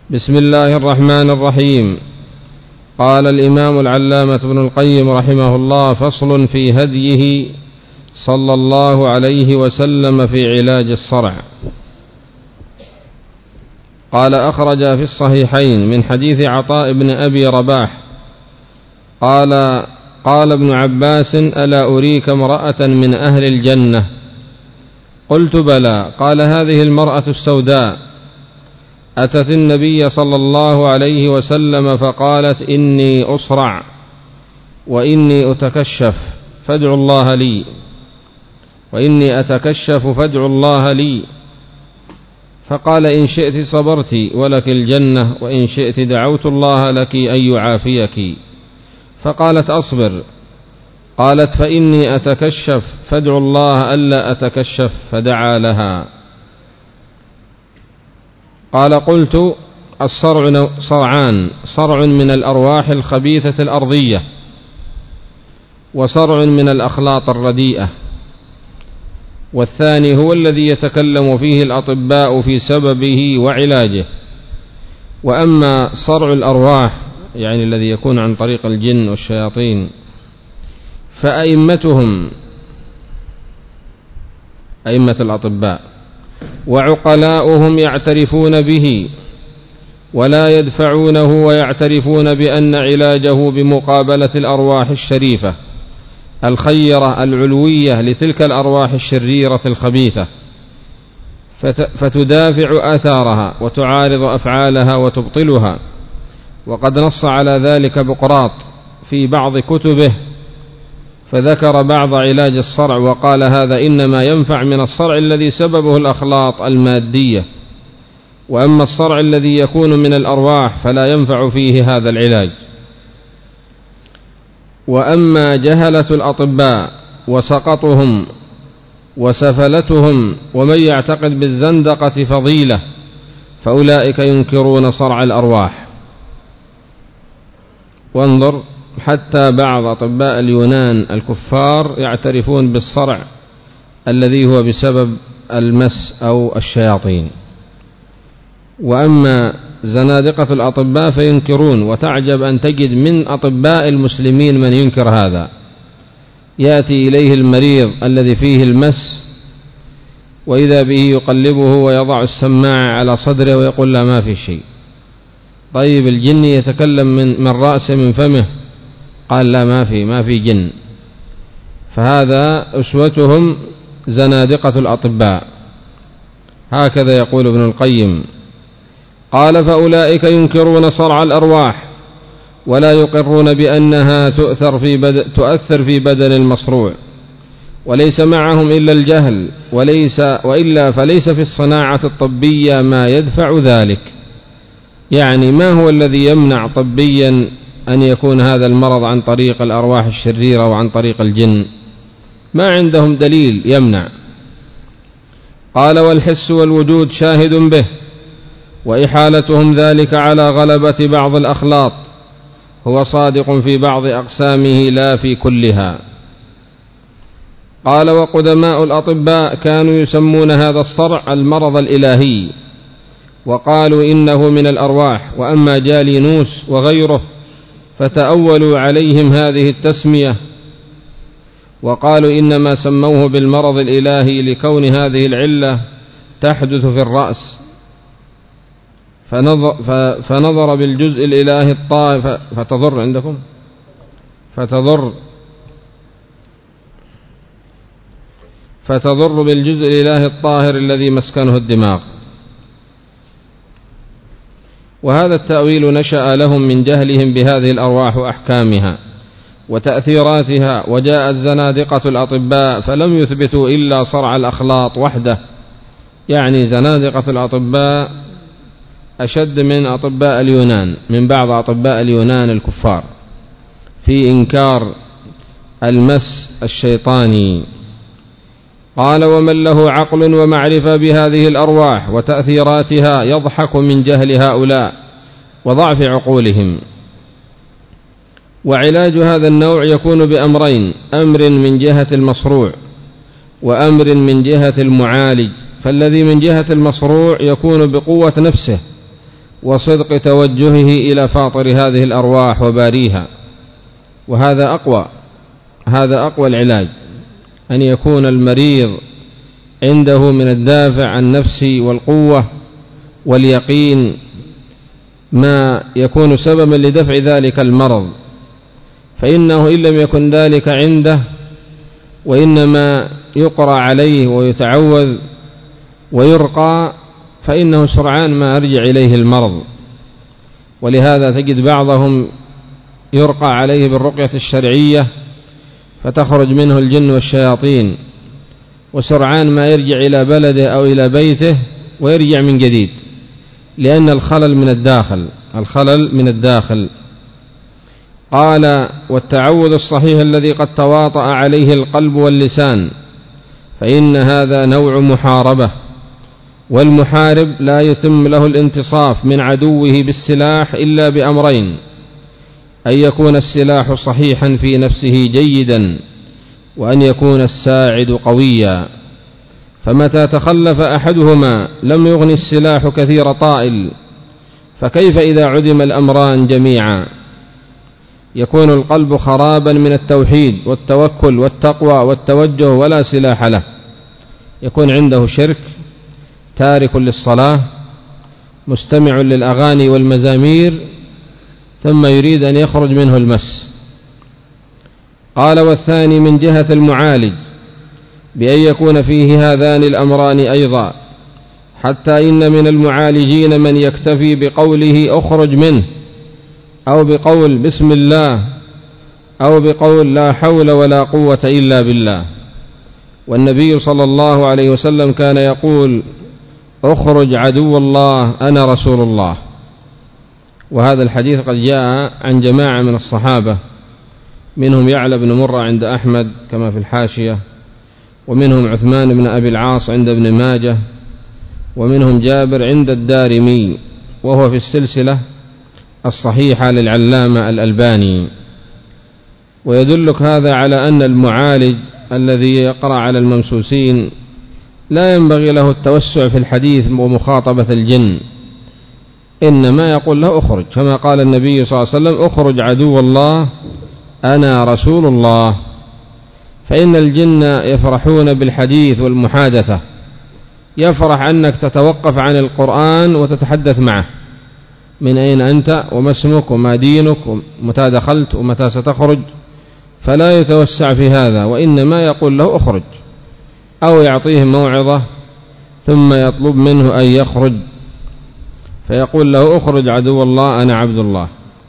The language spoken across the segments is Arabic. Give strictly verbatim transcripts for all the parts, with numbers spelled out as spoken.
بسم الله الرحمن الرحيم. قال الإمام العلامة ابن القيم رحمه الله: فصل في هديه صلى الله عليه وسلم في علاج الصرع. قال: أخرج في الصحيحين من حديث عطاء بن أبي رباح قال: قال ابن عباس: ألا أريك امرأة من أهل الجنة؟ قلت: بلى. قال: هذه المرأة السوداء أتت النبي صلى الله عليه وسلم فقالت: إني أصرع وإني أتكشف فادعوا الله لي وإني أتكشف فادعوا الله لي. فقال: إن شئت صبرت ولك الجنة، وإن شئت دعوت الله لك أن يعافيك. فقالت: أصبر. قالت: فإني أتكشف فادعوا الله ألا أتكشف، فدعا لها. قال: قلت: الصرع صرعان: صرع من الأرواح الخبيثة الأرضية، وصرع من الأخلاط الرديئة، والثاني هو الذي يتكلم فيه الأطباء في سببه وعلاجه. وأما صرع الأرواح يعني الذي يكون عن طريق الجن والشياطين فأئمتهم أئمة الأطباء وعقلاؤهم يعترفون به ولا يدفعونه، ويعترفون بأن علاجه بمقابلة الأرواح الشريفة الخيرة العلوية لتلك الأرواح الشريرة الخبيثة، فتدافع آثارها وتعارض أفعالها وتبطلها. وقد نص على ذلك بقراط في بعض كتبه، فذكر بعض علاج الصرع وقال: هذا إنما ينفع من الصرع الذي سببه الأخلاط المادية، وأما الصرع الذي يكون من الأرواح فلا ينفع فيه هذا العلاج. وأما جهلة الأطباء وسقطهم وسفلتهم ومن يعتقد بالزندقة فضيلة فأولئك ينكرون صرع الأرواح. وانظر، حتى بعض أطباء اليونان الكفار يعترفون بالصرع الذي هو بسبب المس أو الشياطين. وأما زنادقة الأطباء فينكرون، وتعجب أن تجد من أطباء المسلمين من ينكر هذا. يأتي إليه المريض الذي فيه المس وإذا به يقلبه ويضع السماعة على صدره ويقول: لا، ما في شيء. طيب الجن يتكلم من, من رأسه من فمه؟ قال: لا، ما في ما في جن. فهذا أسوتهم زنادقة الأطباء. هكذا يقول ابن القيم. قال: فأولئك ينكرون صرع الأرواح ولا يقرون بأنها تؤثر في بدن تؤثر في بدن المصروع، وليس معهم إلا الجهل، وليس وإلا فليس في الصناعة الطبية ما يدفع ذلك. يعني ما هو الذي يمنع طبيا أن يكون هذا المرض عن طريق الأرواح الشريرة وعن طريق الجن؟ ما عندهم دليل يمنع. قال: والحس والوجود شاهد به، وإحالتهم ذلك على غلبة بعض الأخلاط هو صادق في بعض أقسامه لا في كلها. قال: وقدماء الأطباء كانوا يسمون هذا الصرع المرض الإلهي، وقالوا إنه من الأرواح. وأما جالينوس وغيره فتأولوا عليهم هذه التسمية وقالوا إنما سموه بالمرض الإلهي لكون هذه العلة تحدث في الرأس، فنظر, فنظر بالجزء الإلهي الطاهر فتضر عندكم فتضر فتضر بالجزء الإلهي الطاهر الذي مسكنه الدماغ. وهذا التأويل نشأ لهم من جهلهم بهذه الأرواح وأحكامها وتأثيراتها. وجاءت زنادقة الأطباء فلم يثبتوا إلا صرع الأخلاط وحده. يعني زنادقة الأطباء أشد من أطباء اليونان، من بعض أطباء اليونان الكفار، في إنكار المس الشيطاني. قال: ومن له عقل ومعرفة بهذه الأرواح وتأثيراتها يضحك من جهل هؤلاء وضعف عقولهم. وعلاج هذا النوع يكون بأمرين: أمر من جهة المصروع وأمر من جهة المعالج. فالذي من جهة المصروع يكون بقوة نفسه وصدق توجهه إلى فاطر هذه الأرواح وباريها. وهذا أقوى هذا أقوى العلاج، أن يكون المريض عنده من الدافع النفسي والقوة واليقين ما يكون سببا لدفع ذلك المرض، فإنه إن لم يكن ذلك عنده وإنما يقرأ عليه ويتعوذ ويرقى، فإنه سرعان ما يرجع إليه المرض. ولهذا تجد بعضهم يرقى عليه بالرقية الشرعية فتخرج منه الجن والشياطين، وسرعان ما يرجع إلى بلده أو إلى بيته ويرجع من جديد، لأن الخلل من الداخل الخلل من الداخل. قال: والتعوذ الصحيح الذي قد تواطأ عليه القلب واللسان، فإن هذا نوع محاربة، والمحارب لا يتم له الانتصاف من عدوه بالسلاح إلا بأمرين: أن يكون السلاح صحيحا في نفسه جيدا، وأن يكون الساعد قويا. فمتى تخلف أحدهما لم يغن السلاح كثير طائل، فكيف إذا عدم الأمران جميعا؟ يكون القلب خرابا من التوحيد والتوكل والتقوى والتوجه ولا سلاح له، يكون عنده شرك، تارك للصلاة، مستمع للأغاني والمزامير، ثم يريد أن يخرج منه المس. قال: والثاني من جهة المعالج بأن يكون فيه هذان الأمران أيضا، حتى إن من المعالجين من يكتفي بقوله أخرج منه، أو بقول بسم الله، أو بقول لا حول ولا قوة إلا بالله. والنبي صلى الله عليه وسلم كان يقول: أخرج عدو الله أنا رسول الله. وهذا الحديث قد جاء عن جماعة من الصحابة، منهم يعلى بن مرة عند أحمد كما في الحاشية، ومنهم عثمان بن أبي العاص عند ابن ماجه، ومنهم جابر عند الدارمي، وهو في السلسلة الصحيحة للعلامة الألباني. ويدلك هذا على أن المعالج الذي يقرأ على الممسوسين لا ينبغي له التوسع في الحديث ومخاطبة الجن، إنما يقول له أخرج، كما قال النبي صلى الله عليه وسلم: أخرج عدو الله أنا رسول الله. فإن الجن يفرحون بالحديث والمحادثة، يفرح أنك تتوقف عن القرآن وتتحدث معه: من أين أنت، وما اسمك، وما دينك، ومتى دخلت، ومتى ستخرج. فلا يتوسع في هذا، وإنما يقول له أخرج، أو يعطيه موعظة ثم يطلب منه أن يخرج، فيقول له: أخرج عدو الله أنا عبد الله.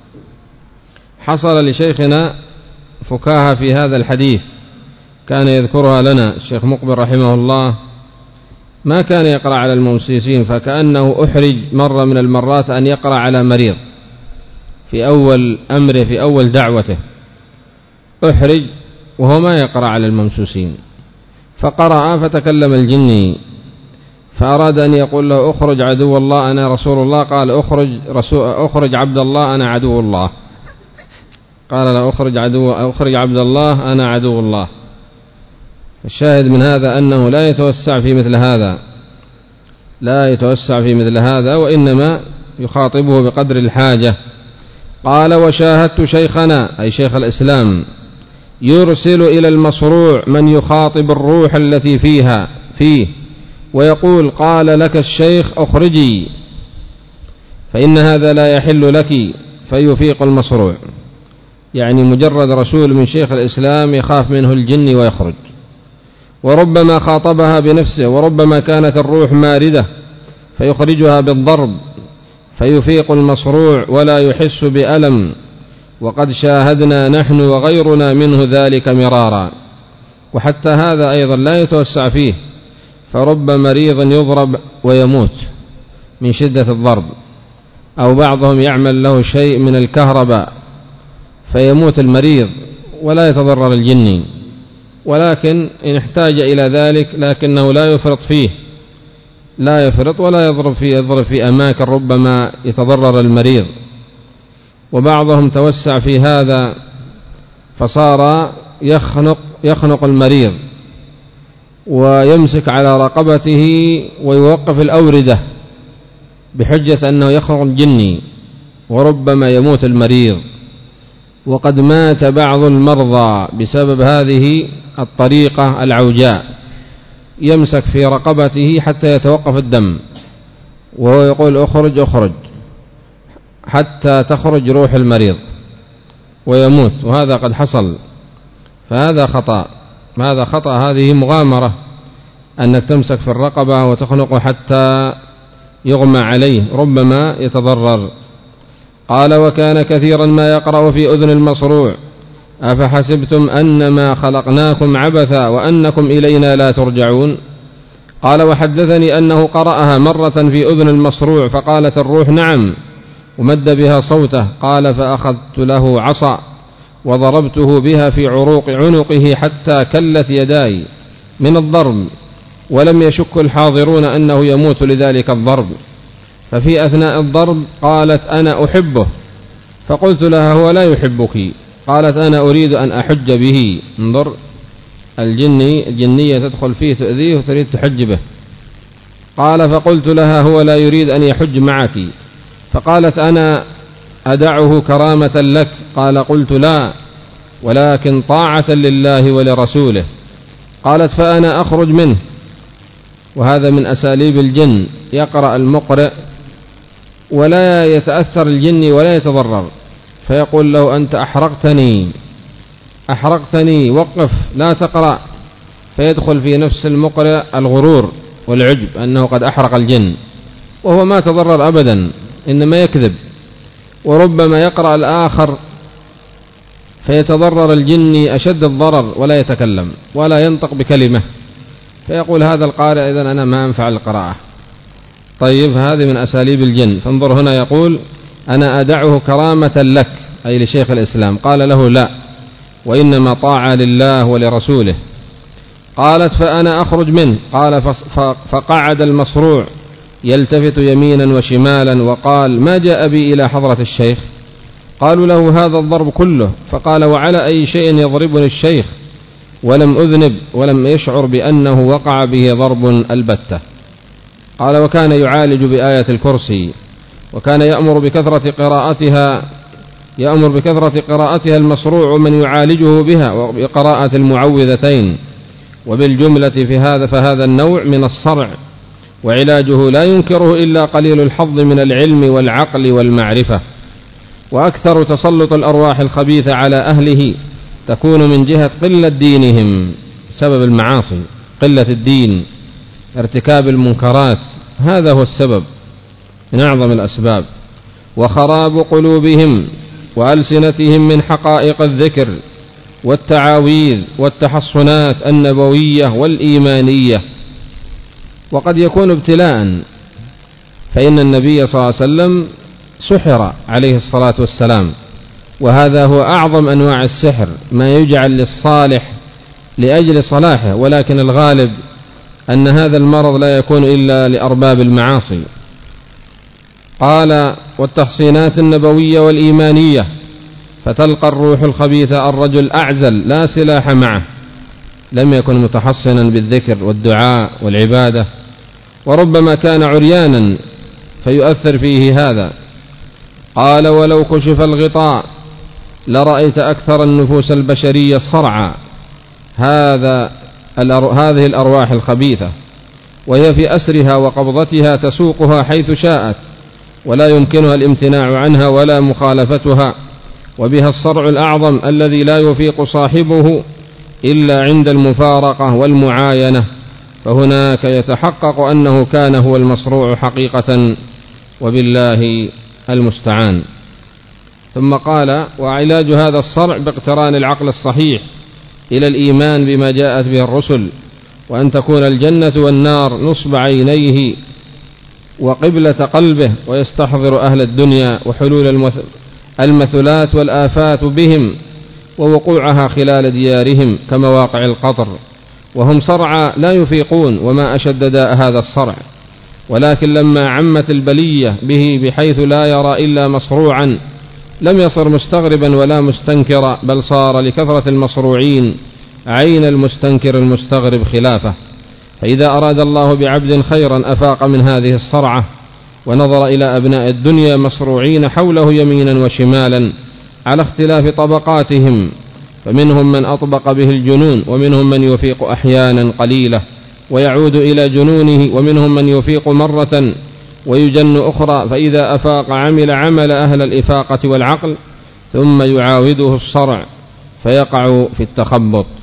حصل لشيخنا فكاهة في هذا الحديث كان يذكرها لنا الشيخ مقبل رحمه الله. ما كان يقرأ على الممسوسين، فكأنه أحرج مرة من المرات أن يقرأ على مريض في أول أمره في أول دعوته، أحرج وهو ما يقرأ على الممسوسين، فقرأ فتكلم الجني، فأراد أن يقول له: أخرج عدو الله أنا رسول الله. قال: أخرج, رسول أخرج عبد الله أنا عدو الله. قال له: أخرج, عدو أخرج عبد الله أنا عدو الله. الشاهد من هذا أنه لا يتوسع في مثل هذا لا يتوسع في مثل هذا وإنما يخاطبه بقدر الحاجة. قال: وشاهدت شيخنا أي شيخ الإسلام يرسل إلى المصروع من يخاطب الروح التي فيها فيه ويقول: قال لك الشيخ أخرجي، فإن هذا لا يحل لك، فيفيق المصروع. يعني مجرد رسول من شيخ الإسلام يخاف منه الجن ويخرج. وربما خاطبها بنفسه، وربما كانت الروح ماردة فيخرجها بالضرب فيفيق المصروع ولا يحس بألم، وقد شاهدنا نحن وغيرنا منه ذلك مرارا. وحتى هذا أيضا لا يتوسع فيه، فرب مريض يضرب ويموت من شدة الضرب، أو بعضهم يعمل له شيء من الكهرباء فيموت المريض ولا يتضرر الجني، ولكن إن احتاج إلى ذلك لكنه لا يفرط فيه لا يفرط ولا يضرب في يضرب في أماكن ربما يتضرر المريض. وبعضهم توسع في هذا فصار يخنق يخنق المريض ويمسك على رقبته ويوقف الأوردة بحجة أنه يخرج جني، وربما يموت المريض، وقد مات بعض المرضى بسبب هذه الطريقة العوجاء، يمسك في رقبته حتى يتوقف الدم وهو يقول اخرج اخرج حتى تخرج روح المريض ويموت، وهذا قد حصل، فهذا خطأ، هذا خطأ، هذه مغامرة أنك تمسك في الرقبة وتخنقه حتى يغمى عليه، ربما يتضرر. قال: وكان كثيرا ما يقرأ في أذن المصروع: أفحسبتم أنما خلقناكم عبثا وأنكم إلينا لا ترجعون. قال: وحدثني أنه قرأها مرة في أذن المصروع فقالت الروح: نعم، ومد بها صوته. قال: فأخذت له عصا وضربته بها في عروق عنقه حتى كلت يداي من الضرب، ولم يشك الحاضرون أنه يموت لذلك الضرب. ففي أثناء الضرب قالت: أنا أحبه. فقلت لها: هو لا يحبك. قالت: أنا أريد أن أحج به. انظر، الجني الجنية تدخل فيه تؤذيه وتريد تحج به. قال: فقلت لها: هو لا يريد أن يحج معك. فقالت: أنا أدعه كرامة لك. قال: قلت: لا، ولكن طاعة لله ولرسوله. قالت: فأنا أخرج منه. وهذا من أساليب الجن، يقرأ المقرئ ولا يتأثر الجني ولا يتضرر، فيقول له: أنت أحرقتني أحرقتني وقف لا تقرأ، فيدخل في نفس المقرئ الغرور والعجب أنه قد أحرق الجن، وهو ما تضرر أبدا، إنما يكذب. وربما يقرأ الآخر فيتضرر الجني أشد الضرر ولا يتكلم ولا ينطق بكلمة، فيقول هذا القارئ إذن أنا ما أنفع القراءة. طيب، هذه من أساليب الجن. فانظر هنا يقول: أنا أدعه كرامة لك، أي لشيخ الإسلام. قال له: لا، وإنما طاعة لله ولرسوله. قالت: فأنا أخرج منه. قال: فقعد المصروع يلتفت يمينا وشمالا وقال: ما جاء بي إلى حضرة الشيخ؟ قالوا له: هذا الضرب كله. فقال: وعلى أي شيء يضربني الشيخ ولم أذنب ولم يشعر بأنه وقع به ضرب البتة. قال: وكان يعالج بآية الكرسي، وكان يأمر بكثرة قراءتها يأمر بكثرة قراءتها المصروع ومن يعالجه بها وبقراءة المعوذتين. وبالجملة في هذا فهذا النوع من الصرع، وعلاجه لا ينكره إلا قليل الحظ من العلم والعقل والمعرفة. وأكثر تسلط الأرواح الخبيثة على أهله تكون من جهة قلة دينهم، سبب المعاصي، قلة الدين، ارتكاب المنكرات، هذا هو السبب من أعظم الأسباب. وخراب قلوبهم وألسنتهم من حقائق الذكر والتعاويذ والتحصنات النبوية والإيمانية. وقد يكون ابتلاء، فإن النبي صلى الله عليه وسلم سحر عليه الصلاة والسلام، وهذا هو أعظم أنواع السحر، ما يجعل للصالح لأجل صلاحه، ولكن الغالب أن هذا المرض لا يكون إلا لأرباب المعاصي. قال: والتحصينات النبوية والإيمانية، فتلقى الروح الخبيثة الرجل أعزل لا سلاح معه، لم يكن متحصنا بالذكر والدعاء والعبادة، وربما كان عريانا فيؤثر فيه هذا. قال: ولو كشف الغطاء لرأيت أكثر النفوس البشرية صرعى، هذا هذه الأرواح الخبيثة، وهي في أسرها وقبضتها تسوقها حيث شاءت، ولا يمكنها الامتناع عنها ولا مخالفتها، وبها الصرع الأعظم الذي لا يفيق صاحبه إلا عند المفارقة والمعاينة، فهناك يتحقق أنه كان هو المصروع حقيقة، وبالله المستعان. ثم قال: وعلاج هذا الصرع باقتران العقل الصحيح إلى الإيمان بما جاءت به الرسل، وأن تكون الجنة والنار نصب عينيه وقبلة قلبه، ويستحضر أهل الدنيا وحلول المثلات والآفات بهم ووقوعها خلال ديارهم كمواقع القطر، وهم صرعى لا يفيقون، وما أشد داء هذا الصرع. ولكن لما عمت البلية به بحيث لا يرى إلا مصروعا لم يصر مستغربا ولا مستنكرا، بل صار لكثرة المصروعين عين المستنكر المستغرب خلافه. فإذا أراد الله بعبد خيرا أفاق من هذه الصرعة ونظر إلى أبناء الدنيا مصروعين حوله يمينا وشمالا على اختلاف طبقاتهم، فمنهم من أطبق به الجنون، ومنهم من يفيق أحيانا قليلة ويعود إلى جنونه، ومنهم من يفيق مرة ويجن أخرى، فإذا أفاق عمل عمل أهل الإفاقة والعقل ثم يعاوده الصرع فيقع في التخبط.